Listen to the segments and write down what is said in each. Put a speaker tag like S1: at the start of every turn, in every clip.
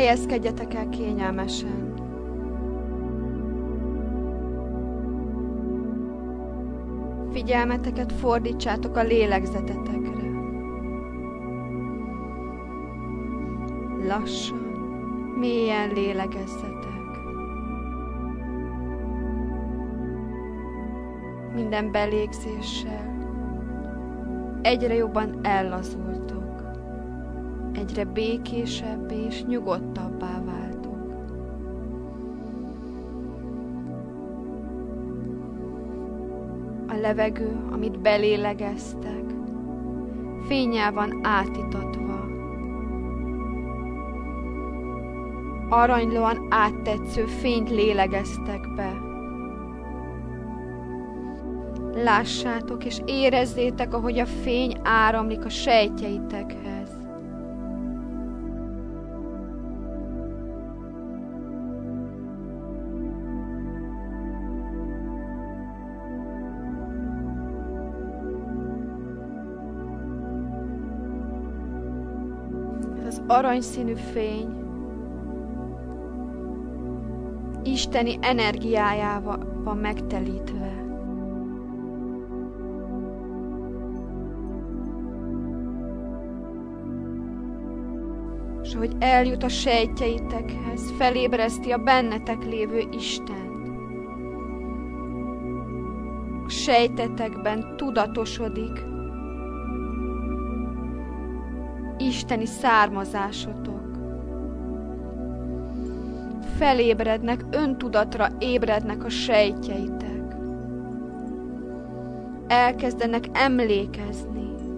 S1: Helyezkedjetek el kényelmesen. Figyelmeteket fordítsátok a lélegzetetekre. Lassan, mélyen lélegezzetek. Minden belégzéssel egyre jobban ellazultok, egyre békésebbé és nyugodtabbá váltok. A levegő, amit belélegeztek, fénnyel van átitatva. Aranylóan áttetsző fényt lélegeztek be. Lássátok és érezzétek, ahogy a fény áramlik a sejtjeitekhez. Ez az aranyszínű fény isteni energiájával van megtelítve. És ahogy eljut a sejtjeitekhez, felébreszti a bennetek lévő Istent. A sejtetekben tudatosodik isteni származásotok. Felébrednek, öntudatra ébrednek a sejtjeitek. Elkezdenek emlékezni.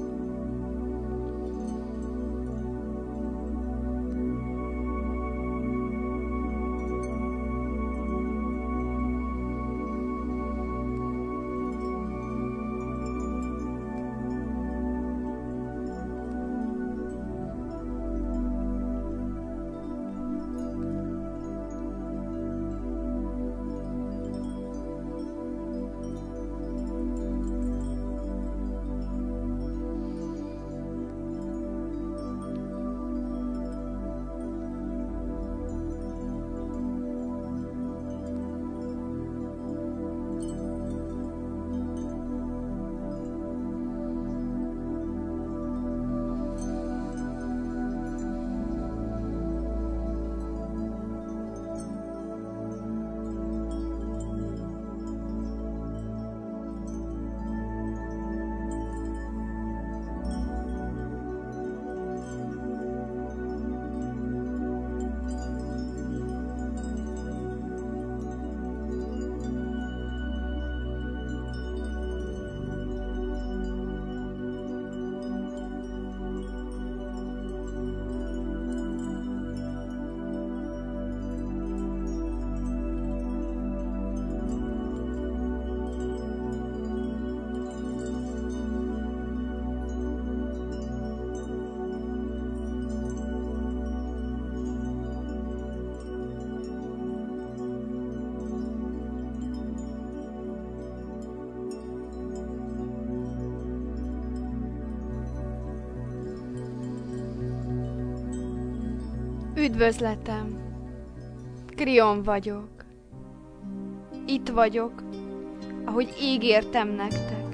S1: Üdvözletem! Krion vagyok. Itt vagyok, ahogy ígértem nektek.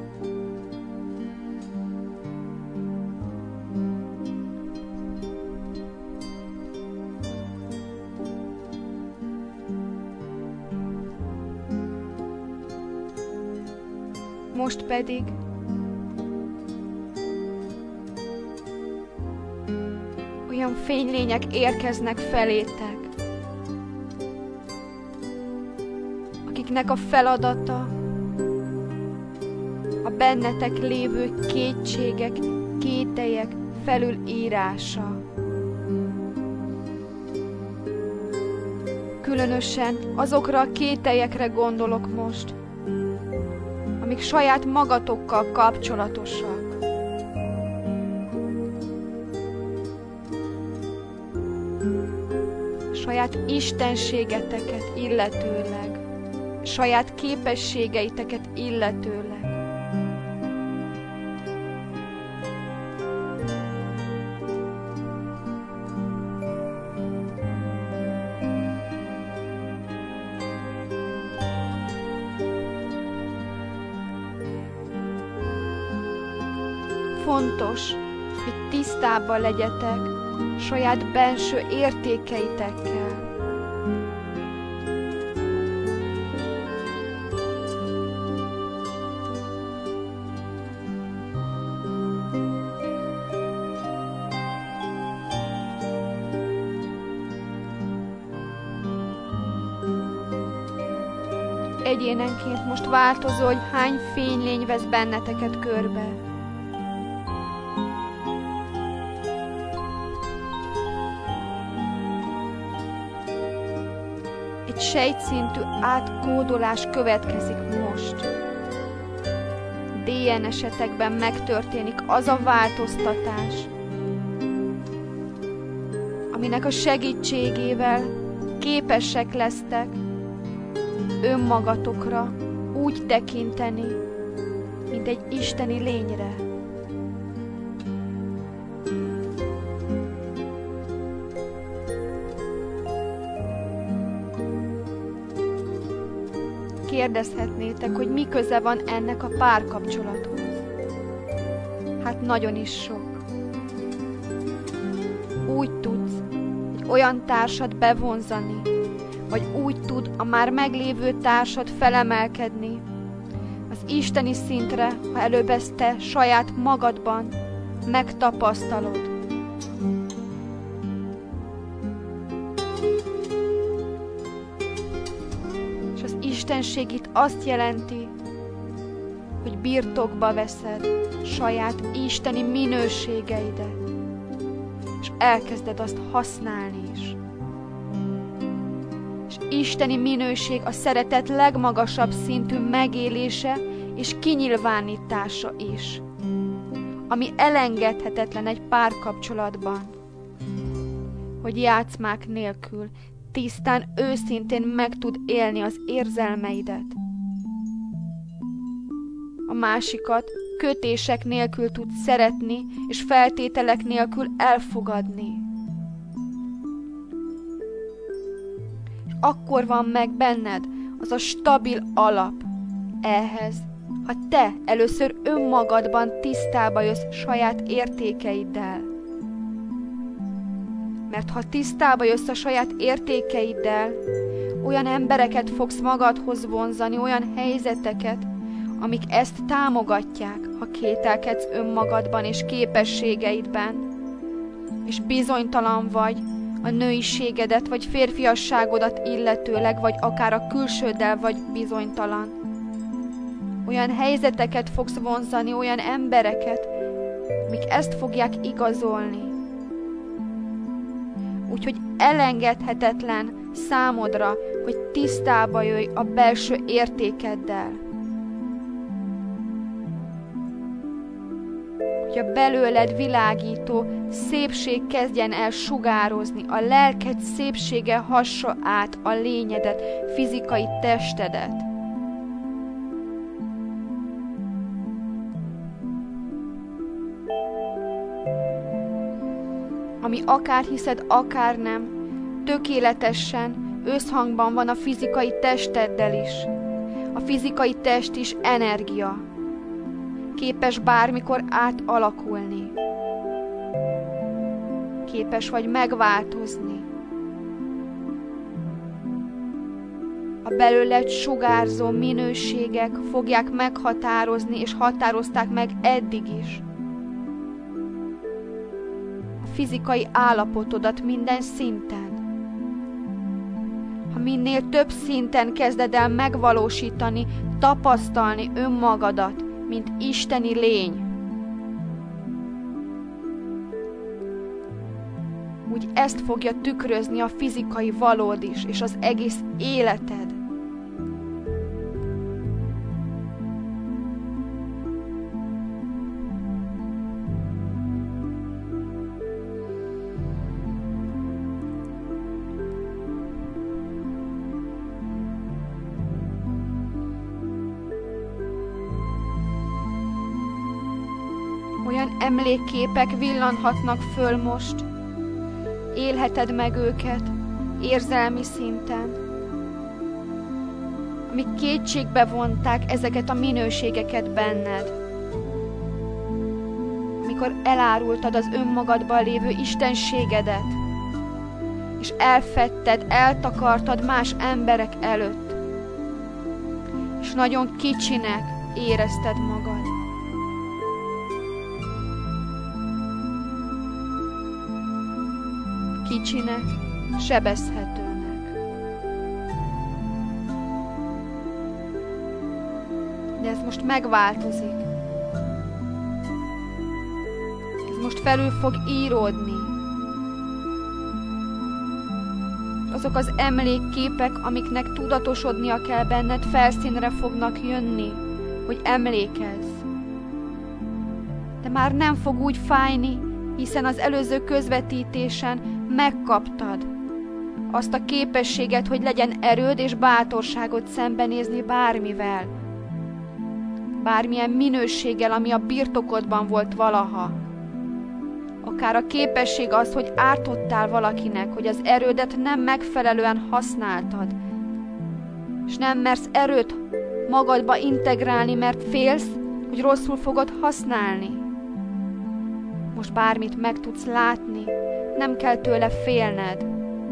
S1: Most pedig olyan fénylények érkeznek felétek, akiknek a feladata a bennetek lévő kétségek, kételyek felülírása. Különösen azokra a kételyekre gondolok most, amik saját magatokkal kapcsolatosak. Saját istenségeteket illetőleg, saját képességeiteket illetőleg. fontos, hogy tisztában legyetek saját benső értékeitekkel. Egyénenként most változó, hogy hány fénylény vesz benneteket körbe. Egy sejtszintű átkódolás következik most. DNS-etekben megtörténik az a változtatás, aminek a segítségével képesek lesztek önmagatokra úgy tekinteni, mint egy isteni lényre. Kérdezhetnétek, hogy mi köze van ennek a párkapcsolathoz. Hát nagyon is sok. Úgy tudsz egy olyan társat bevonzani, vagy úgy tud a már meglévő társad felemelkedni az isteni szintre, ha előbb ezt te saját magadban megtapasztalod. És az istenség itt azt jelenti, hogy birtokba veszed saját isteni minőségeidet, és elkezded azt használni is. Isteni minőség a szeretet legmagasabb szintű megélése és kinyilvánítása is, ami elengedhetetlen egy párkapcsolatban, hogy játszmák nélkül tisztán, őszintén meg tud élni az érzelmeidet. A másikat kötések nélkül tud szeretni és feltételek nélkül elfogadni. Akkor van meg benned az a stabil alap ehhez, ha te először önmagadban tisztába jössz saját értékeiddel. Mert ha tisztába jössz a saját értékeiddel, olyan embereket fogsz magadhoz vonzani, olyan helyzeteket, amik ezt támogatják, ha kételkedsz önmagadban és képességeidben, és bizonytalan vagy, a nőiségedet vagy férfiasságodat illetőleg, vagy akár a külsőddel vagy bizonytalan. Olyan helyzeteket fogsz vonzani, olyan embereket, amik ezt fogják igazolni. Úgyhogy elengedhetetlen számodra, hogy tisztába jöjj a belső értékeddel. Hogy a belőled világító szépség kezdjen el sugározni, a lelked szépsége hassa át a lényedet, fizikai testedet. Ami akár hiszed, akár nem, tökéletesen összhangban van a fizikai testeddel is. A fizikai test is energia. Képes bármikor átalakulni. Képes vagy megváltozni. A belőled sugárzó minőségek fogják meghatározni, és határozták meg eddig is a fizikai állapotodat minden szinten. Ha minél több szinten kezded el megvalósítani, tapasztalni önmagadat, mint isteni lény, úgy ezt fogja tükrözni a fizikai valód is, és az egész életed. Olyan emlékképek villanhatnak föl most, élheted meg őket érzelmi szinten, amik kétségbe vonták ezeket a minőségeket benned. amikor elárultad az önmagadban lévő istenségedet, és elfedted, eltakartad más emberek előtt, és nagyon kicsinek érezted magad. Kicsinek, sebezhetőnek. De ez most megváltozik. Ez most felül fog íródni. Azok az emlékképek, amiknek tudatosodnia kell benned, felszínre fognak jönni, hogy emlékezz. De már nem fog úgy fájni, hiszen az előző közvetítésen megkaptad azt a képességet, hogy legyen erőd és bátorságod szembenézni bármivel, bármilyen minőséggel, ami a birtokodban volt valaha. Akár a képesség az, hogy ártottál valakinek, hogy az erődet nem megfelelően használtad, és nem mersz erőt magadba integrálni, mert félsz, hogy rosszul fogod használni. Most bármit meg tudsz látni, nem kell tőle félned.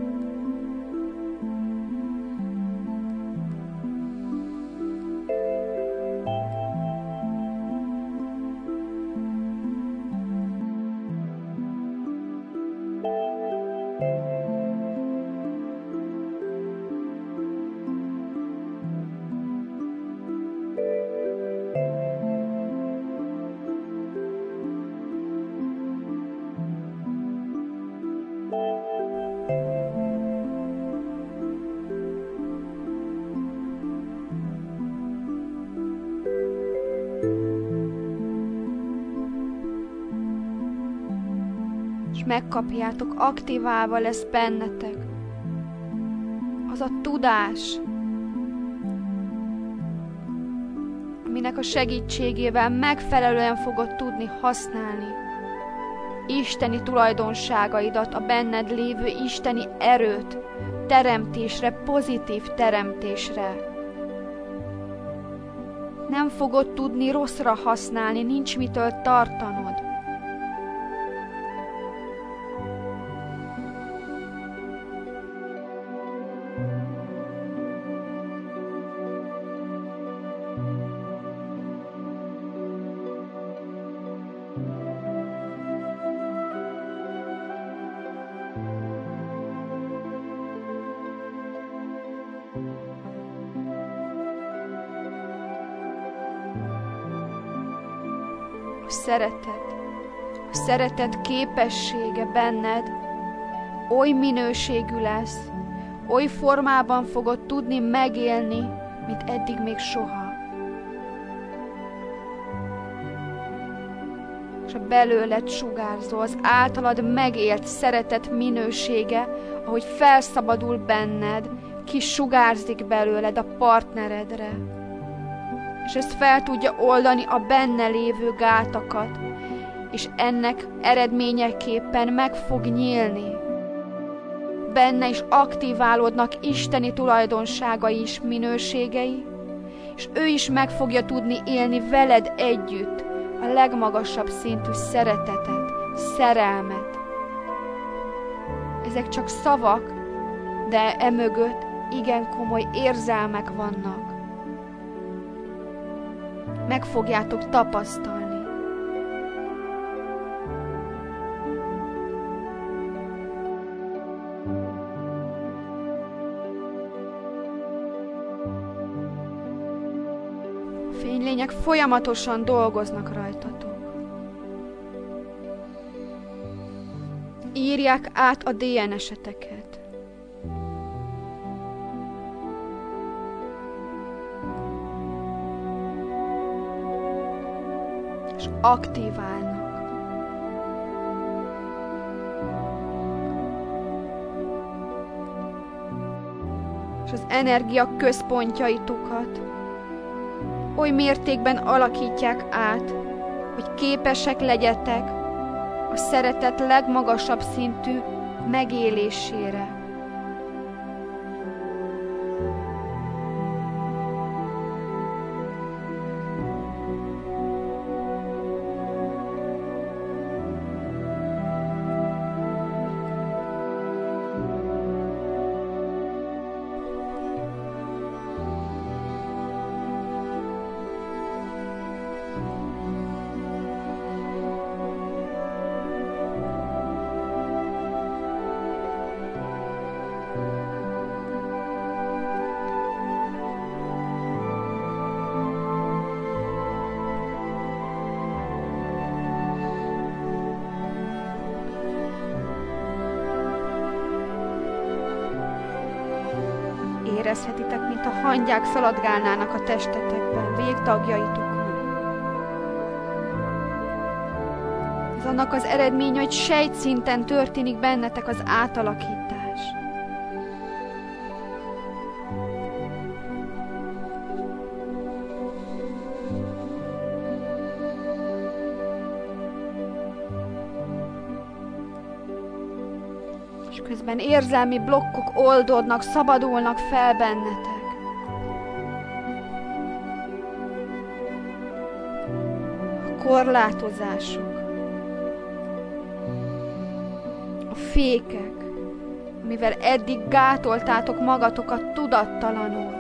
S1: És megkapjátok, aktiválva lesz bennetek az a tudás, aminek a segítségével megfelelően fogod tudni használni isteni tulajdonságaidat, a benned lévő isteni erőt, teremtésre, pozitív teremtésre. Nem fogod tudni rosszra használni, nincs mitől tartanod. A szeretet képessége benned oly minőségű lesz, oly formában fogod tudni megélni, mint eddig még soha. És a belőled sugárzó, az általad megélt szeretet minősége, ahogy felszabadul benned, kisugárzik belőled a partneredre. És ezt fel tudja oldani a benne lévő gátakat, és ennek eredményeképpen meg fog nyílni. Benne is aktiválódnak isteni tulajdonságai és minőségei, és ő is meg fogja tudni élni veled együtt a legmagasabb szintű szeretetet, szerelmet. Ezek csak szavak, de emögött igen komoly érzelmek vannak. Meg fogjátok tapasztalni. Fénylények folyamatosan dolgoznak rajtatok. Írják át a DNS-eteket. És aktiválnak. És az energia központjaitokat oly mértékben alakítják át, hogy képesek legyetek a szeretet legmagasabb szintű megélésére. érezhetitek, mint a hangyák szaladgálnának a testetekben, végtagjaitokon. Ez annak az eredménye, hogy sejtszinten történik bennetek az átalakítás. És közben érzelmi blokkok oldódnak, szabadulnak fel bennetek. A korlátozások, a fékek, amivel eddig gátoltátok magatokat tudattalanul.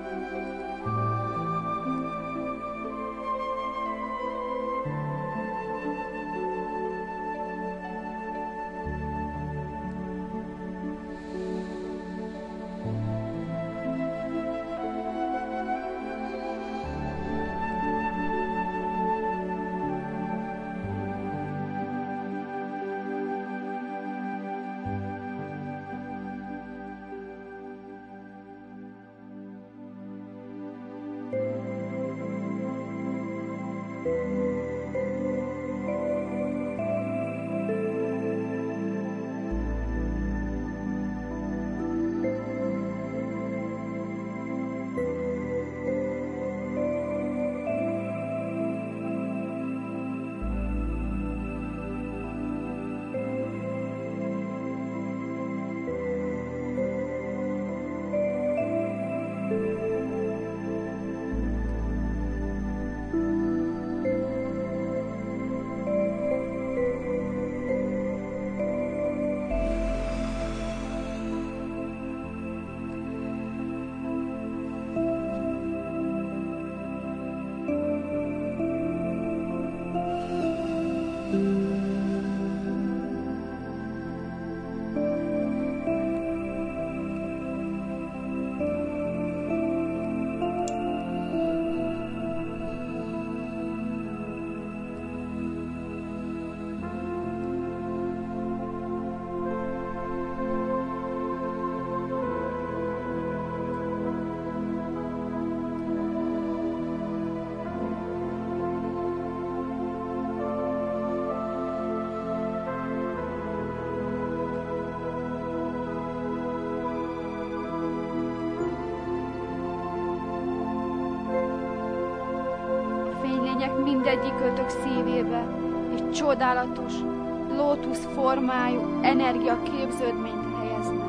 S1: Mindegyikötök szívébe egy csodálatos, lótusz formájú energiaképződményt helyeznek.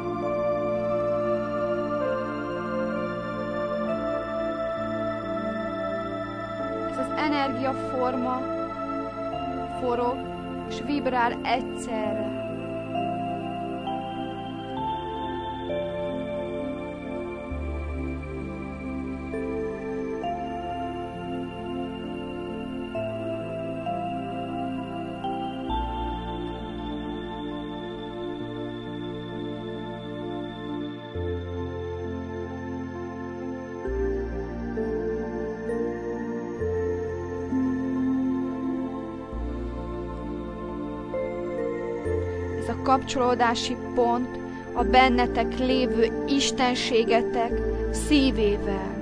S1: Ez az energiaforma forog és vibrál egyszerre. Ez a kapcsolódási pont a bennetek lévő istenségetek szívével.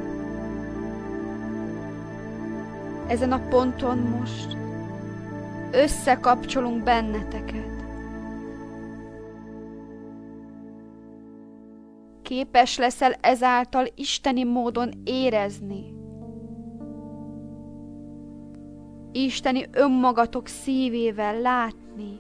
S1: Ezen a ponton most összekapcsolunk benneteket. Képes leszel ezáltal isteni módon érezni. Isteni önmagatok szívével látni.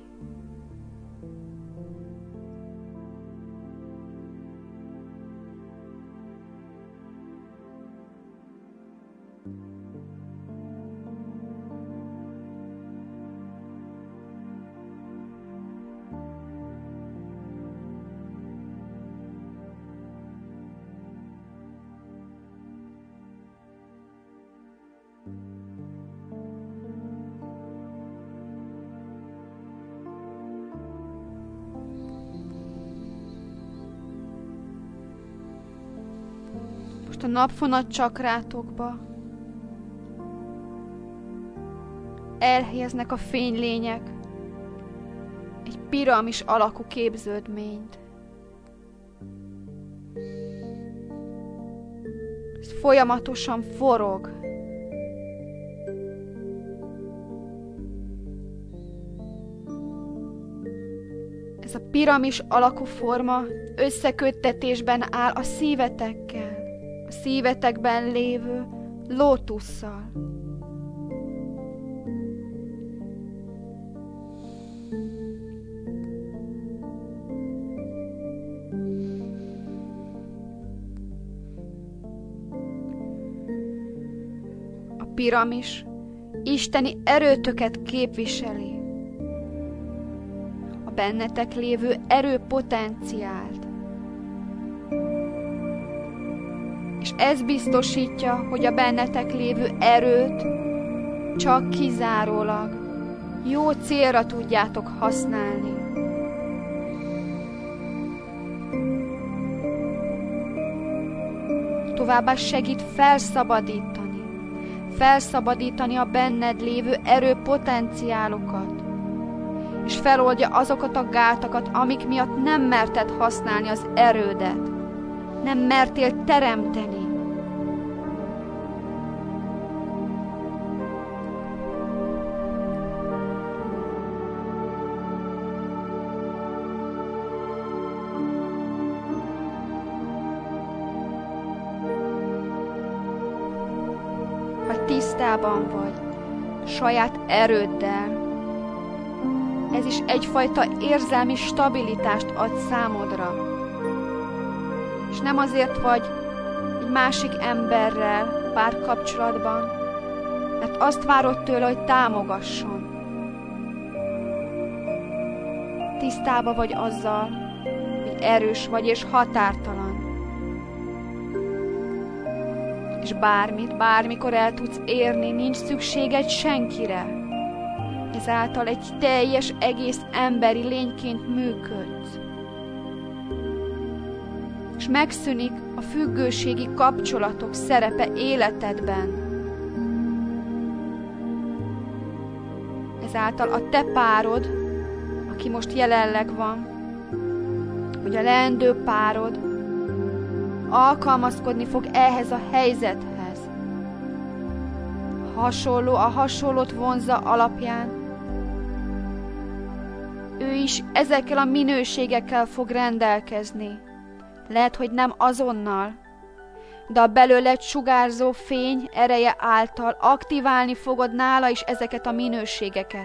S1: Most a napfonat csakrátokba elhelyeznek a fénylények egy piramis alakú képződményt. folyamatosan forog. Ez a piramis alakú forma összeköttetésben áll a szívetekkel, a szívetekben lévő lótusszal. A piramis isteni erőtöket képviseli, a bennetek lévő erőpotenciált. És ez biztosítja, hogy a bennetek lévő erőt csak kizárólag jó célra tudjátok használni. Továbbá segít felszabadítani a benned lévő erőpotenciálokat, és feloldja azokat a gátakat, amik miatt nem merted használni az erődet, nem mertél teremteni. Ha tisztában vagy saját erőddel, ez is egyfajta érzelmi stabilitást ad számodra. És nem azért vagy egy másik emberrel párkapcsolatban, mert azt várod tőle, hogy támogasson. Tisztában vagy azzal, hogy erős vagy és határtalan. És bármikor el tudsz érni, nincs szükséged senkire. Ezáltal egy teljes, egész emberi lényként működsz. És megszűnik a függőségi kapcsolatok szerepe életedben. Ezáltal a te párod, aki most jelenleg van, vagy a leendő párod, alkalmazkodni fog ehhez a helyzethez. A hasonlót vonzza alapján, ő is ezekkel a minőségekkel fog rendelkezni. Lehet, hogy nem azonnal, de a belőled sugárzó fény ereje által aktiválni fogod nála is ezeket a minőségeket.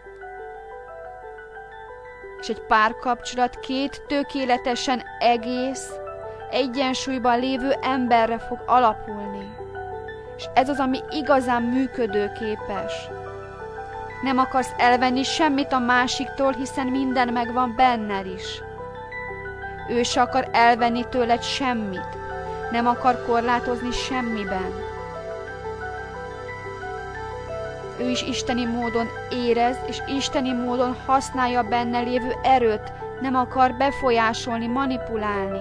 S1: És egy párkapcsolat két tökéletesen egész, egyensúlyban lévő emberre fog alapulni. És ez az, ami igazán működőképes. Nem akarsz elvenni semmit a másiktól, hiszen minden megvan benned is. Ő se akar elvenni tőled semmit. Nem akar korlátozni semmiben. Ő is isteni módon érez, és isteni módon használja benne lévő erőt. Nem akar befolyásolni, manipulálni.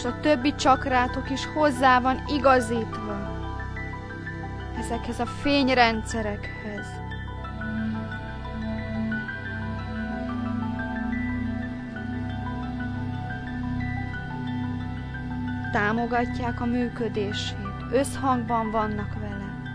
S1: és a többi csakrátok is hozzá van igazítva ezekhez a fényrendszerekhez. Támogatják a működését, összhangban vannak vele.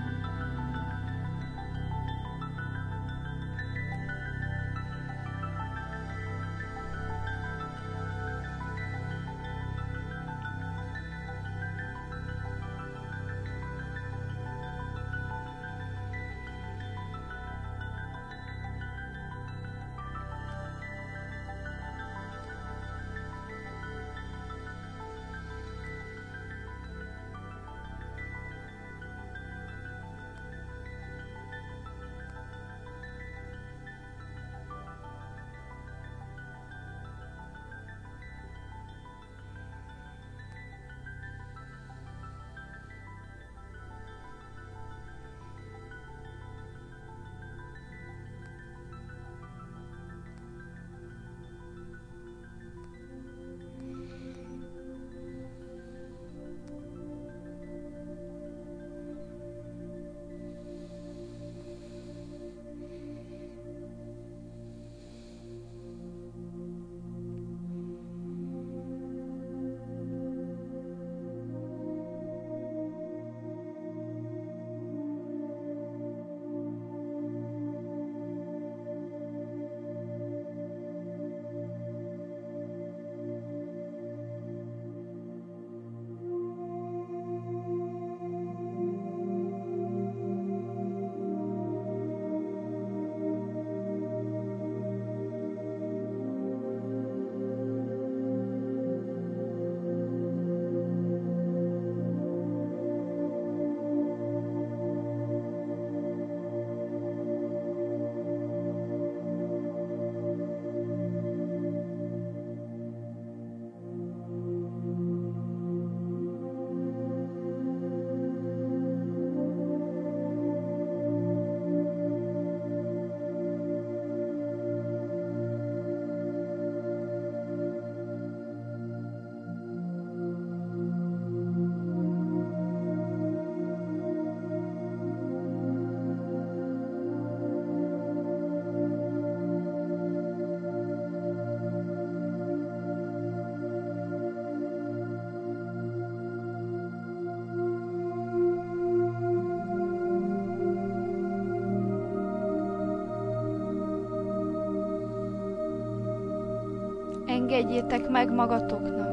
S1: Engedjétek meg magatoknak,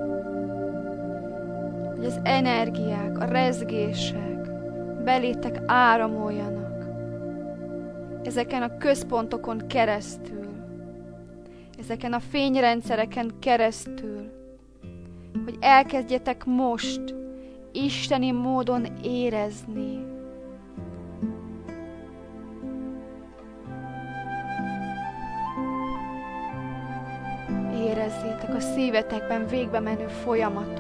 S1: hogy az energiák, a rezgések belétek áramoljanak ezeken a központokon keresztül, ezeken a fényrendszereken keresztül, hogy elkezdjetek most isteni módon érezni. Érezzétek a szívetekben végbe menő folyamatot.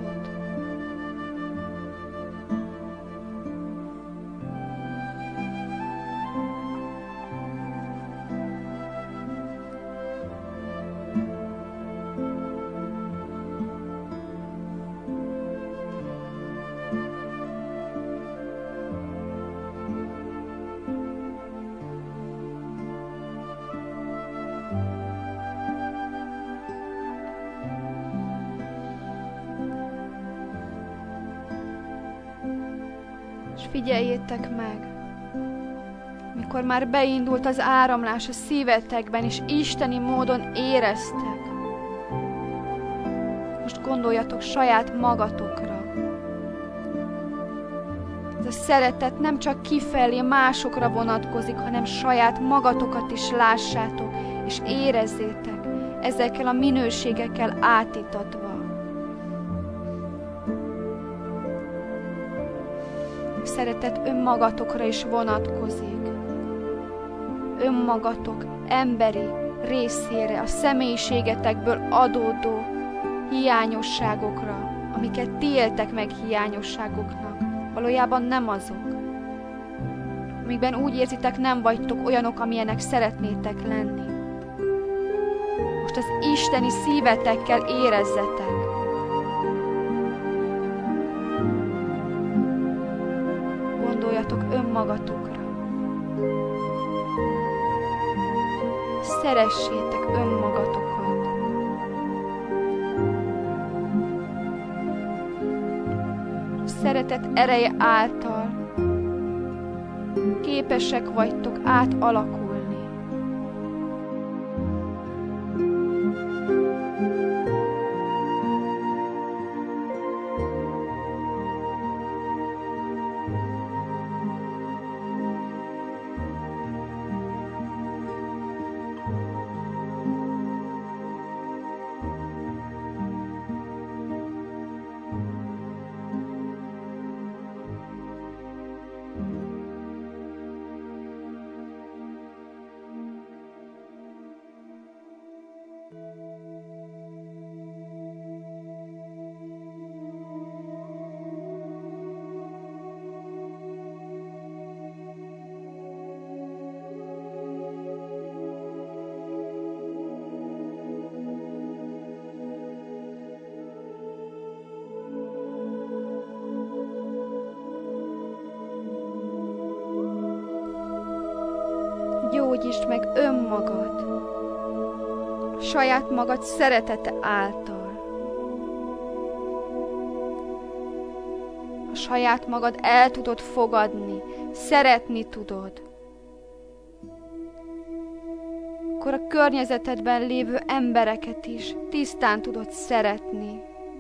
S1: Figyeljétek meg, mikor már beindult az áramlás a szívetekben, és isteni módon éreztek. Most gondoljatok saját magatokra. Ez a szeretet nem csak kifelé másokra vonatkozik, hanem saját magatokat is lássátok, és érezzétek ezekkel a minőségekkel átítatva. Szeretet önmagatokra is vonatkozik. Önmagatok emberi részére, a személyiségetekből adódó hiányosságokra, amiket ti éltek meg hiányosságoknak, valójában nem azok. Amikben úgy érzitek, nem vagytok olyanok, amilyenek szeretnétek lenni. Most az isteni szívetekkel érezzetek, önmagatokra. Szeressétek önmagatokat. Szeretet ereje által képesek vagytok átalakulni. Gyógyítsd meg önmagad, saját magad szeretete által. A saját magad el tudod fogadni, szeretni tudod, akkor a környezetedben lévő embereket is tisztán tudod szeretni,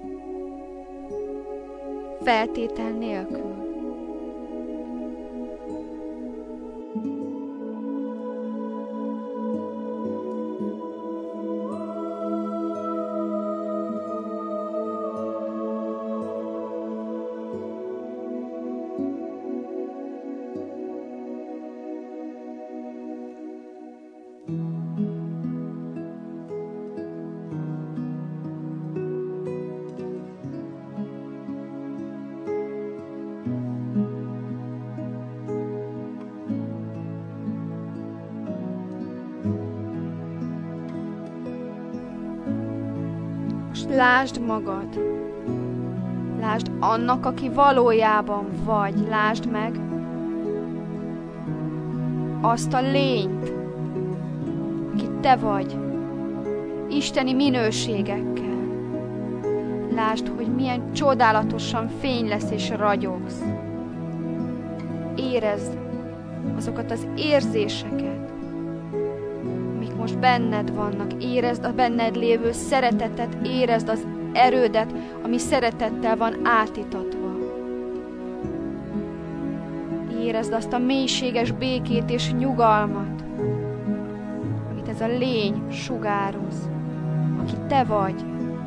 S1: feltétel nélkül. Lásd magad, lásd annak, aki valójában vagy, lásd meg azt a lényt, aki te vagy, isteni minőségekkel. Lásd, hogy milyen csodálatosan fénylesz és ragyogsz. Érezd azokat az érzéseket, most benned vannak, érezd a benned lévő szeretetet, érezd az erődet, ami szeretettel van átítatva. Érezd azt a mélységes békét és nyugalmat, amit ez a lény sugároz, aki te vagy.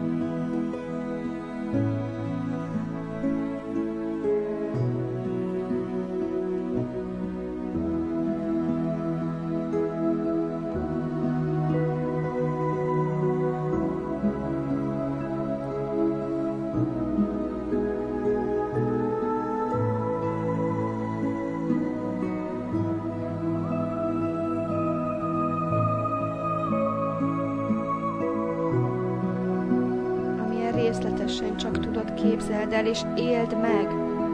S1: Részletesen csak tudod, képzeld el és éld meg.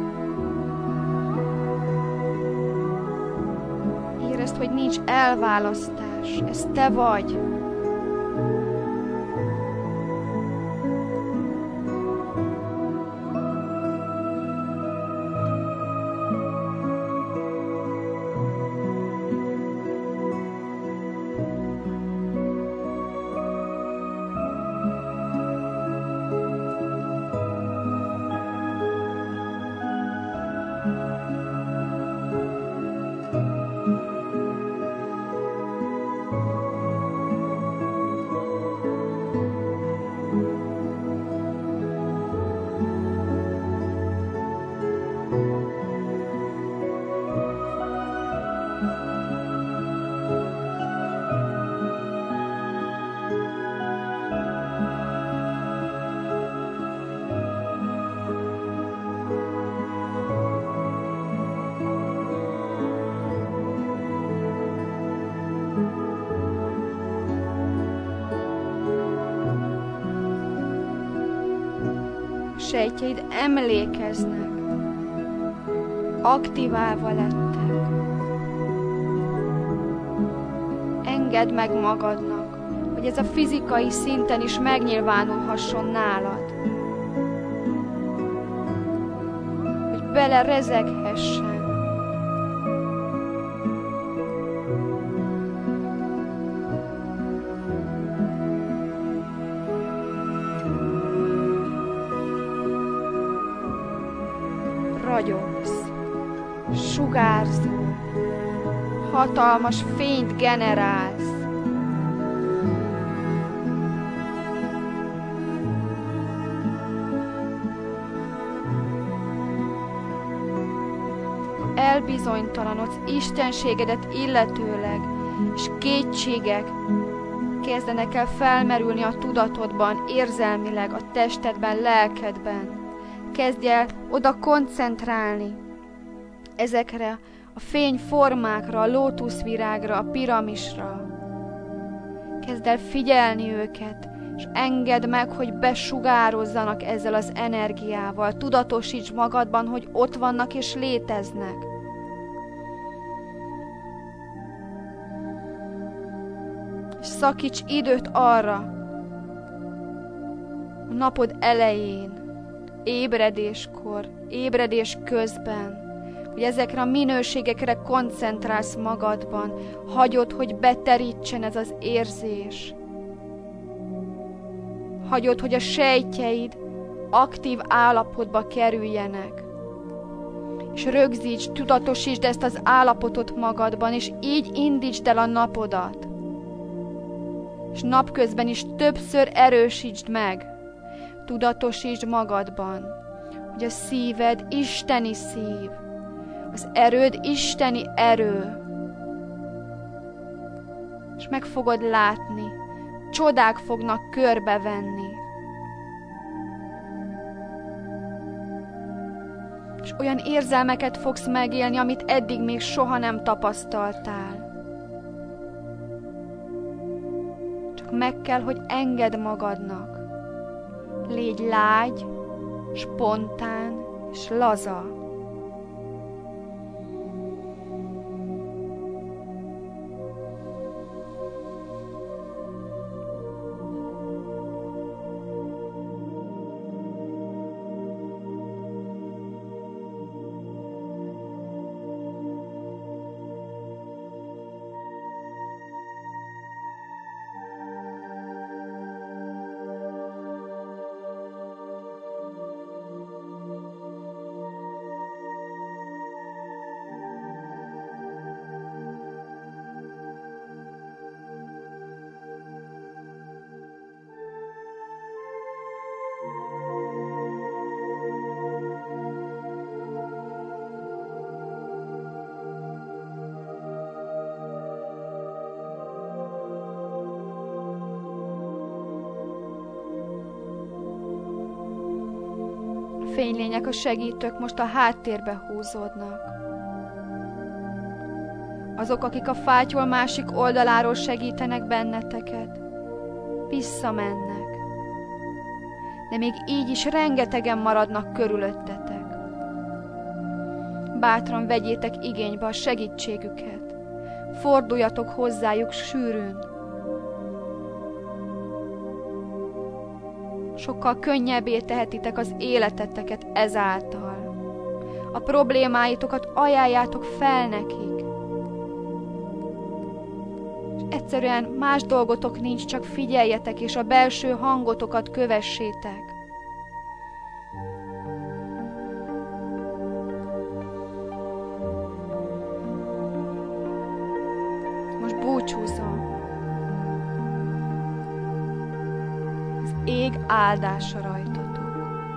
S1: Érezd, hogy nincs elválasztás, ez te vagy. Sejtjeid emlékeznek, aktiválva lettek. engedd meg magadnak, hogy ez a fizikai szinten is megnyilvánulhasson nálad. Hogy belerezeghessen. Ragyogsz, sugárzol, hatalmas fényt generálsz. Elbizonytalanodsz istenségedet illetőleg, és kétségek kezdenek el felmerülni a tudatodban, érzelmileg, a testedben, lelkedben. Kezdj el oda koncentrálni ezekre a fényformákra, a lótuszvirágra, a piramisra. Kezd el figyelni őket, és engedd meg, hogy besugározzanak ezzel az energiával. Tudatosíts magadban, hogy ott vannak és léteznek. És szakíts időt arra, a napod elején, ébredéskor, ébredés közben, hogy ezekre a minőségekre koncentrálsz magadban, hagyod, hogy beterítsen ez az érzés. Hagyod, hogy a sejtjeid aktív állapotba kerüljenek. És rögzíts, tudatosítsd ezt az állapotot magadban, és így indítsd el a napodat. És napközben is többször erősítsd meg, tudatosítsd magadban, hogy a szíved isteni szív, az erőd isteni erő. És meg fogod látni, csodák fognak körbevenni. És olyan érzelmeket fogsz megélni, amit eddig még soha nem tapasztaltál. Csak meg kell, hogy engedd magadnak. Légy lágy, spontán és laza. Fénylények, a segítők most a háttérbe húzódnak. Azok, akik a fátyol másik oldaláról segítenek benneteket, visszamennek. De még így is rengetegen maradnak körülöttetek. Bátran vegyétek igénybe a segítségüket. Forduljatok hozzájuk sűrűn. Sokkal könnyebbé tehetitek az életeteket ezáltal. A problémáitokat ajánljátok fel nekik. És egyszerűen más dolgotok nincs, csak figyeljetek, és a belső hangotokat kövessétek. Most búcsúzom. Ég áldása rajtatok.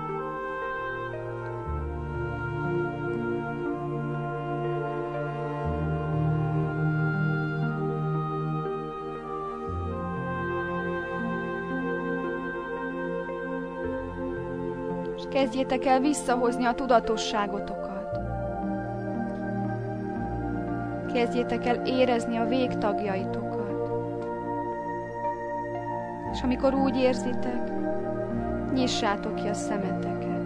S1: És kezdjétek el visszahozni a tudatosságotokat. Kezdjétek el érezni a végtagjaitokat. És amikor úgy érzitek, nyissátok ki a szemeteket.